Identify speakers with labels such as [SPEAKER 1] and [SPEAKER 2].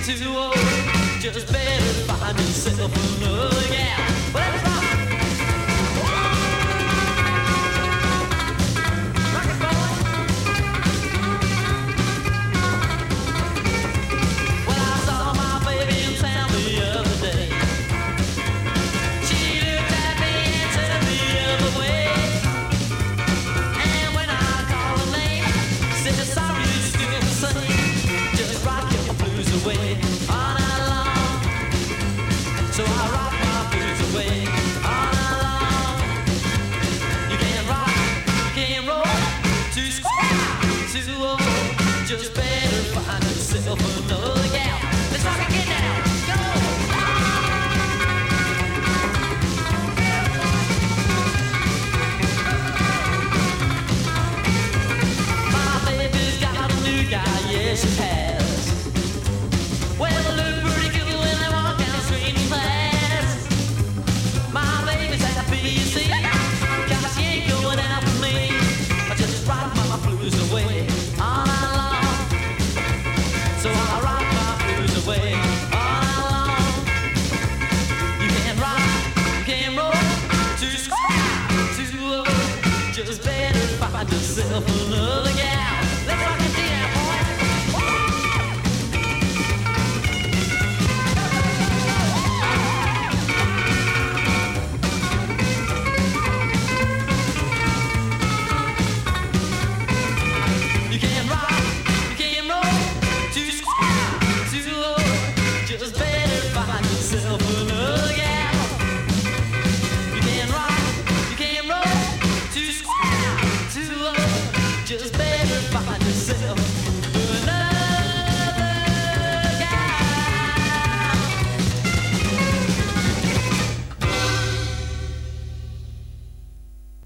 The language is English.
[SPEAKER 1] too old. Just better find yourself another gal. Well, let's rock. Rock it, boy. Well, I saw my baby in town the other day. She looked at me and turned the other way. And when I called her name, said sorry, it's still the same. Just rock your blues away all night long. So I rock my blues away all night long. You can't rock, you can't roll, too square, too old. Just better find yourself another gal. Let's rock it, get down, go! My baby's got a new guy, yes she has.